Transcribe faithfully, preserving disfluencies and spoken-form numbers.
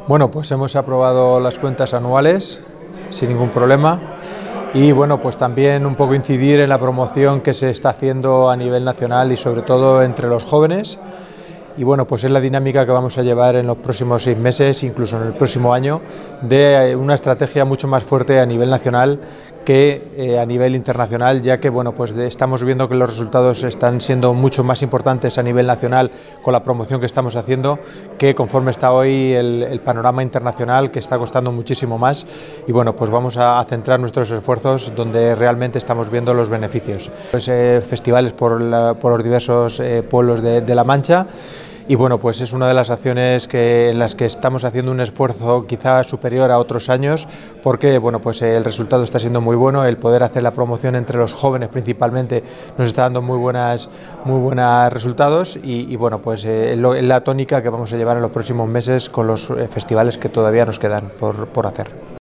Bueno, pues hemos aprobado las cuentas anuales sin ningún problema y bueno, pues también un poco incidir en la promoción que se está haciendo a nivel nacional y sobre todo entre los jóvenes. Y bueno, pues es la dinámica que vamos a llevar en los próximos seis meses, incluso en el próximo año, de una estrategia mucho más fuerte a nivel nacional que eh, a nivel internacional, ya que bueno, pues de, estamos viendo que los resultados están siendo mucho más importantes a nivel nacional con la promoción que estamos haciendo, que conforme está hoy el, el panorama internacional, que está costando muchísimo más. Y bueno, pues vamos a, a centrar nuestros esfuerzos donde realmente estamos viendo los beneficios. Pues, eh, festivales por, la, por los diversos eh, pueblos de, de La Mancha. Y bueno, pues es una de las acciones que, en las que estamos haciendo un esfuerzo quizá superior a otros años, porque bueno, pues el resultado está siendo muy bueno, el poder hacer la promoción entre los jóvenes principalmente nos está dando muy buenas, muy buenos resultados y, y bueno, pues eh, lo, la tónica que vamos a llevar en los próximos meses con los festivales que todavía nos quedan por, por hacer.